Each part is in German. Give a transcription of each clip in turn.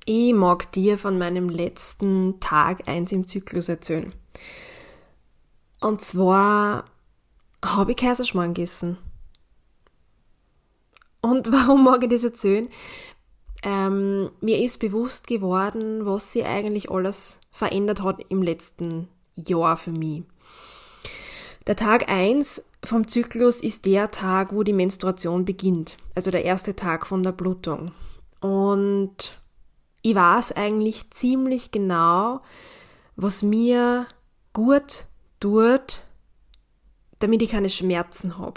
Ich mag dir von meinem letzten Tag 1 im Zyklus erzählen. Und zwar habe ich Kaiserschmarrn gegessen. Und warum mag ich das erzählen? Mir ist bewusst geworden, was sich eigentlich alles verändert hat im letzten Jahr für mich. Der Tag 1 vom Zyklus ist der Tag, wo die Menstruation beginnt. Also der erste Tag von der Blutung. Und ich weiß eigentlich ziemlich genau, was mir gut tut, damit ich keine Schmerzen habe.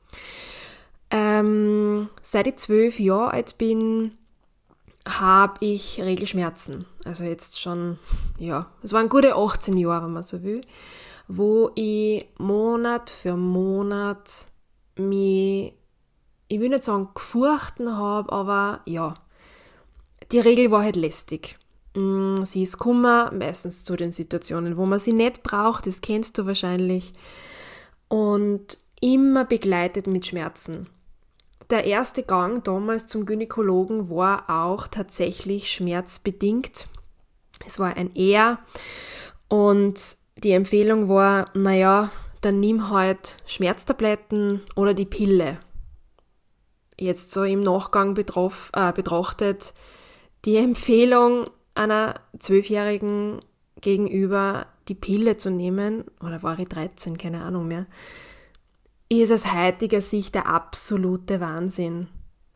Seit ich 12 Jahre alt bin, habe ich Regelschmerzen. Also jetzt schon, es waren gute 18 Jahre, wenn man so will, wo ich Monat für Monat mich, ich will nicht sagen gefurchten habe, aber ja, die Regel war halt lästig. Sie ist Kummer, meistens zu den Situationen, wo man sie nicht braucht, das kennst du wahrscheinlich, und immer begleitet mit Schmerzen. Der erste Gang damals zum Gynäkologen war auch tatsächlich schmerzbedingt. Es war ein Er und die Empfehlung war, dann nimm halt Schmerztabletten oder die Pille. Jetzt so im Nachgang betrachtet, die Empfehlung einer 12-Jährigen gegenüber, die Pille zu nehmen, oder war ich 13, keine Ahnung mehr, ist aus heutiger Sicht der absolute Wahnsinn.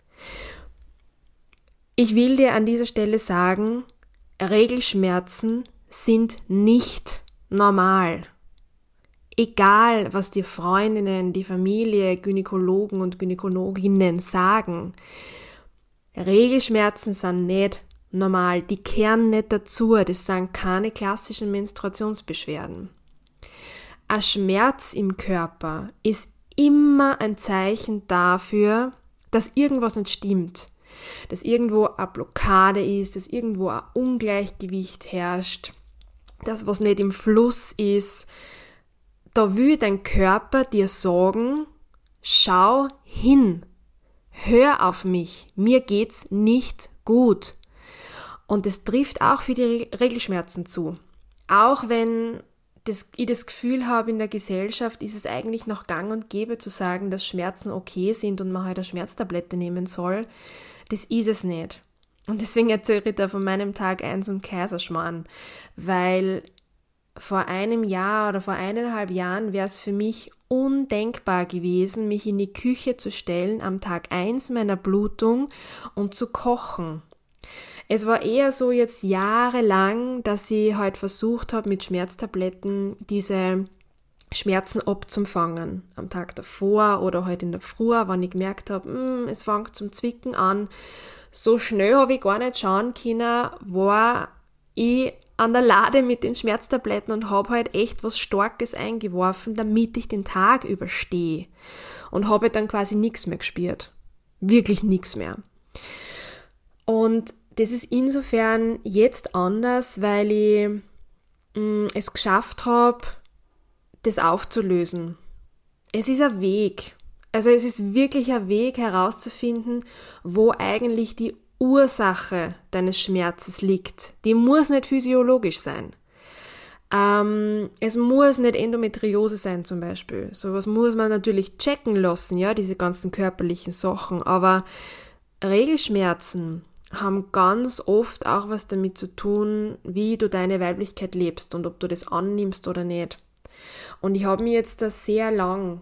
Ich will dir an dieser Stelle sagen, Regelschmerzen sind nicht normal. Egal, was die Freundinnen, die Familie, Gynäkologen und Gynäkologinnen sagen, Regelschmerzen sind nicht normal, die kehren nicht dazu, das sind keine klassischen Menstruationsbeschwerden. Ein Schmerz im Körper ist immer ein Zeichen dafür, dass irgendwas nicht stimmt, dass irgendwo eine Blockade ist, dass irgendwo ein Ungleichgewicht herrscht, dass was nicht im Fluss ist. Da will dein Körper dir sagen, schau hin, hör auf mich, mir geht's nicht gut. Und das trifft auch für die Regelschmerzen zu. Auch wenn ich das Gefühl habe, in der Gesellschaft ist es eigentlich noch gang und gäbe zu sagen, dass Schmerzen okay sind und man halt eine Schmerztablette nehmen soll. Das ist es nicht. Und deswegen erzähle ich da von meinem Tag 1 und Kaiserschmarrn, weil vor einem Jahr oder vor 1,5 Jahren wäre es für mich undenkbar gewesen, mich in die Küche zu stellen am Tag 1 meiner Blutung und zu kochen. Es war eher so jetzt jahrelang, dass ich halt versucht habe, mit Schmerztabletten diese Schmerzen abzufangen. Am Tag davor oder halt in der Früh, wenn ich gemerkt habe, es fängt zum Zwicken an. So schnell habe ich gar nicht schauen können, war ich an der Lade mit den Schmerztabletten und habe halt echt was Starkes eingeworfen, damit ich den Tag überstehe. Und habe dann quasi nichts mehr gespürt. Wirklich nichts mehr. Und das ist insofern jetzt anders, weil ich es geschafft habe, das aufzulösen. Es ist ein Weg. Also es ist wirklich ein Weg herauszufinden, wo eigentlich die Ursache deines Schmerzes liegt. Die muss nicht physiologisch sein. Es muss nicht Endometriose sein zum Beispiel. Sowas muss man natürlich checken lassen, ja, diese ganzen körperlichen Sachen. Aber Regelschmerzen haben ganz oft auch was damit zu tun, wie du deine Weiblichkeit lebst und ob du das annimmst oder nicht. Und ich habe mich jetzt da sehr lang,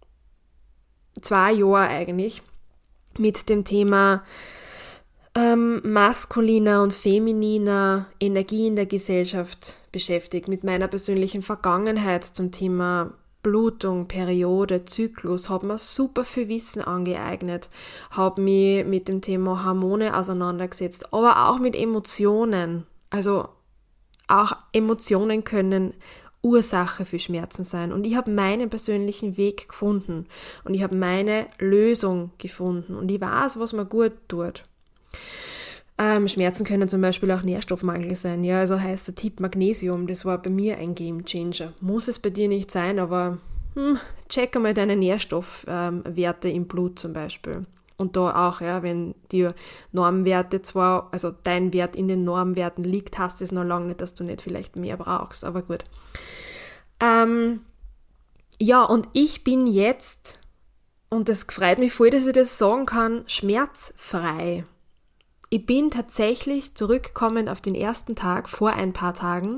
2 Jahre eigentlich, mit dem Thema maskuliner und femininer Energie in der Gesellschaft beschäftigt, mit meiner persönlichen Vergangenheit zum Thema Blutung, Periode, Zyklus, habe mir super viel Wissen angeeignet, habe mich mit dem Thema Hormone auseinandergesetzt, aber auch mit Emotionen. Also auch Emotionen können Ursache für Schmerzen sein. Und ich habe meinen persönlichen Weg gefunden und ich habe meine Lösung gefunden und ich weiß, was mir gut tut. Schmerzen können zum Beispiel auch Nährstoffmangel sein. Ja, also heißt der Tipp Magnesium, das war bei mir ein Gamechanger. Muss es bei dir nicht sein, aber check einmal deine Nährstoffwerte im Blut zum Beispiel. Und da auch, ja, wenn die Normwerte zwar, also dein Wert in den Normwerten liegt, heißt es noch lange nicht, dass du nicht vielleicht mehr brauchst, aber gut. Ja, und ich bin jetzt, und das freut mich voll, dass ich das sagen kann, schmerzfrei. Ich bin tatsächlich zurückgekommen auf den ersten Tag, vor ein paar Tagen,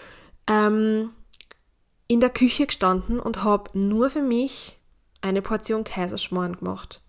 in der Küche gestanden und habe nur für mich eine Portion Kaiserschmarrn gemacht.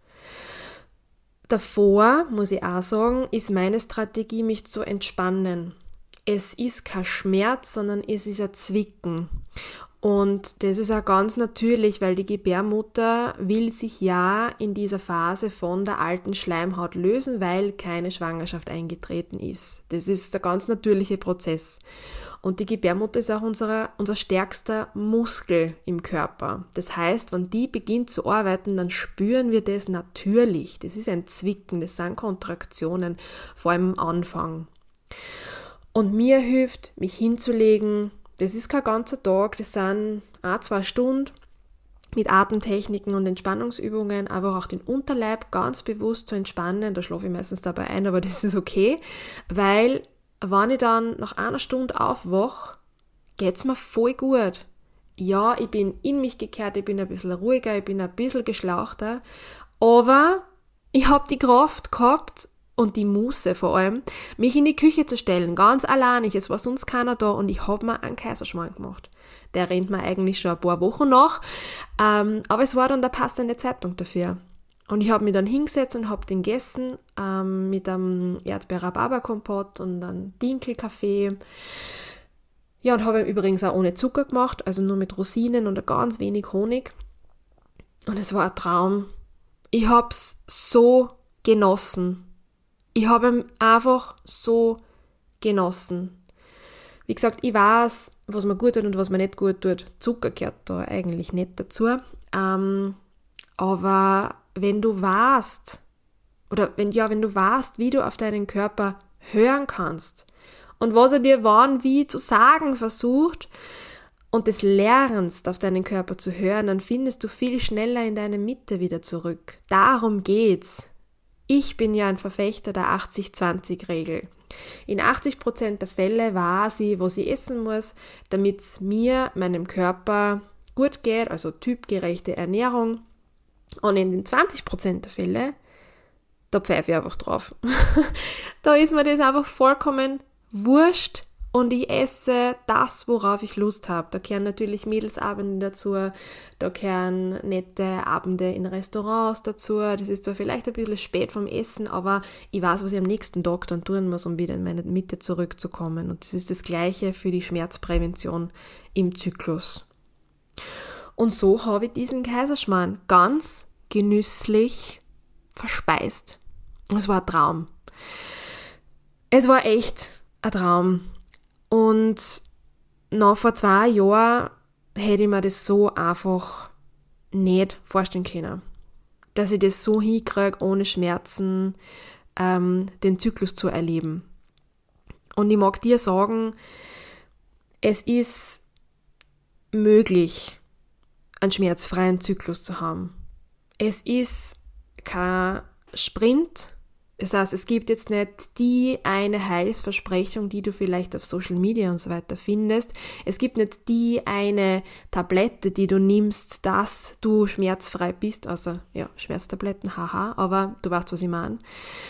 Davor, muss ich auch sagen, ist meine Strategie, mich zu entspannen. Es ist kein Schmerz, sondern es ist ein Zwicken. Und das ist auch ganz natürlich, weil die Gebärmutter will sich ja in dieser Phase von der alten Schleimhaut lösen, weil keine Schwangerschaft eingetreten ist. Das ist der ganz natürliche Prozess. Und die Gebärmutter ist auch unser stärkster Muskel im Körper. Das heißt, wenn die beginnt zu arbeiten, dann spüren wir das natürlich. Das ist ein Zwicken, das sind Kontraktionen, vor allem am Anfang. Und mir hilft, mich hinzulegen. Das ist kein ganzer Tag, das sind 1-2 Stunden mit Atemtechniken und Entspannungsübungen, einfach auch den Unterleib ganz bewusst zu entspannen. Da schlafe ich meistens dabei ein, aber das ist okay, weil wenn ich dann nach einer Stunde aufwache, geht's mir voll gut. Ja, ich bin in mich gekehrt, ich bin ein bisschen ruhiger, ich bin ein bisschen geschlauchter, aber ich habe die Kraft gehabt und die Muße vor allem, mich in die Küche zu stellen, ganz alleinig, es war sonst keiner da und ich habe mir einen Kaiserschmarrn gemacht. Der rennt mir eigentlich schon ein paar Wochen nach, aber es war dann der passende Zeitpunkt dafür. Und ich habe mich dann hingesetzt und habe den gegessen mit einem Erdbeer-Rhabarber-Kompott und einem Dinkelkaffee. Ja, und habe ihn übrigens auch ohne Zucker gemacht, also nur mit Rosinen und ein ganz wenig Honig. Und es war ein Traum. Ich habe es so genossen. Ich habe ihn einfach so genossen. Wie gesagt, ich weiß, was mir gut tut und was mir nicht gut tut. Zucker gehört da eigentlich nicht dazu. Aber wenn du weißt, wenn du weißt, wie du auf deinen Körper hören kannst und was er dir wann wie zu sagen versucht und das lernst, auf deinen Körper zu hören, dann findest du viel schneller in deine Mitte wieder zurück. Darum geht's. Ich bin ja ein Verfechter der 80-20-Regel. In 80% der Fälle weiß ich, was ich essen muss, damit es mir, meinem Körper gut geht, also typgerechte Ernährung. Und in den 20% der Fälle, da pfeife ich einfach drauf. Da ist mir das einfach vollkommen wurscht und ich esse das, worauf ich Lust habe. Da gehören natürlich Mädelsabende dazu, da gehören nette Abende in Restaurants dazu. Das ist zwar vielleicht ein bisschen spät vom Essen, aber ich weiß, was ich am nächsten Tag dann tun muss, um wieder in meine Mitte zurückzukommen. Und das ist das Gleiche für die Schmerzprävention im Zyklus. Und so habe ich diesen Kaiserschmarrn ganz genüsslich verspeist. Es war ein Traum. Es war echt ein Traum. Und noch vor 2 Jahren hätte ich mir das so einfach nicht vorstellen können. Dass ich das so hinkriege, ohne Schmerzen den Zyklus zu erleben. Und ich mag dir sagen, es ist möglich, einen schmerzfreien Zyklus zu haben. Es ist kein Sprint. Das heißt, es gibt jetzt nicht die eine Heilsversprechung, die du vielleicht auf Social Media und so weiter findest. Es gibt nicht die eine Tablette, die du nimmst, dass du schmerzfrei bist. Also, ja, Schmerztabletten, haha, aber du weißt, was ich meine.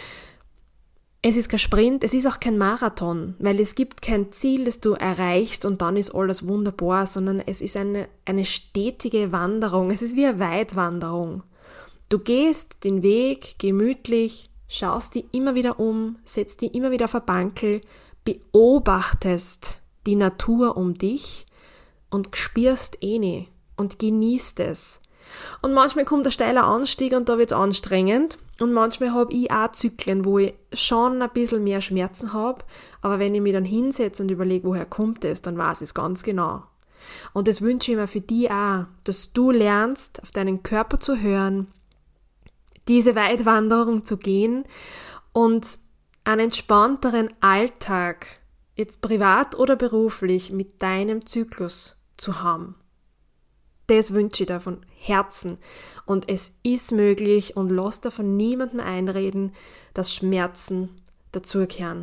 Es ist kein Sprint, es ist auch kein Marathon, weil es gibt kein Ziel, das du erreichst und dann ist alles wunderbar, sondern es ist eine stetige Wanderung. Es ist wie eine Weitwanderung. Du gehst den Weg gemütlich, schaust dich immer wieder um, setzt dich immer wieder auf ein Bankel, beobachtest die Natur um dich und spürst nicht und genießt es. Und manchmal kommt ein steiler Anstieg und da wird's anstrengend. Und manchmal habe ich auch Zyklen, wo ich schon ein bisschen mehr Schmerzen habe, aber wenn ich mich dann hinsetze und überlege, woher kommt es, dann weiß ich es ganz genau. Und das wünsche ich mir für dich auch, dass du lernst, auf deinen Körper zu hören, diese Weitwanderung zu gehen und einen entspannteren Alltag, jetzt privat oder beruflich, mit deinem Zyklus zu haben. Das wünsche ich dir von Herzen. Und es ist möglich und lass dir von niemandem einreden, dass Schmerzen dazugehören.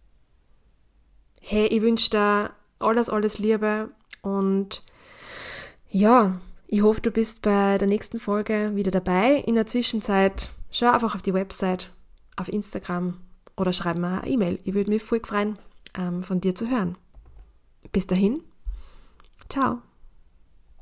Hey, ich wünsche dir alles Liebe und ja, ich hoffe, du bist bei der nächsten Folge wieder dabei. In der Zwischenzeit schau einfach auf die Website, auf Instagram oder schreib mir eine E-Mail. Ich würde mich voll freuen, von dir zu hören. Bis dahin, ciao.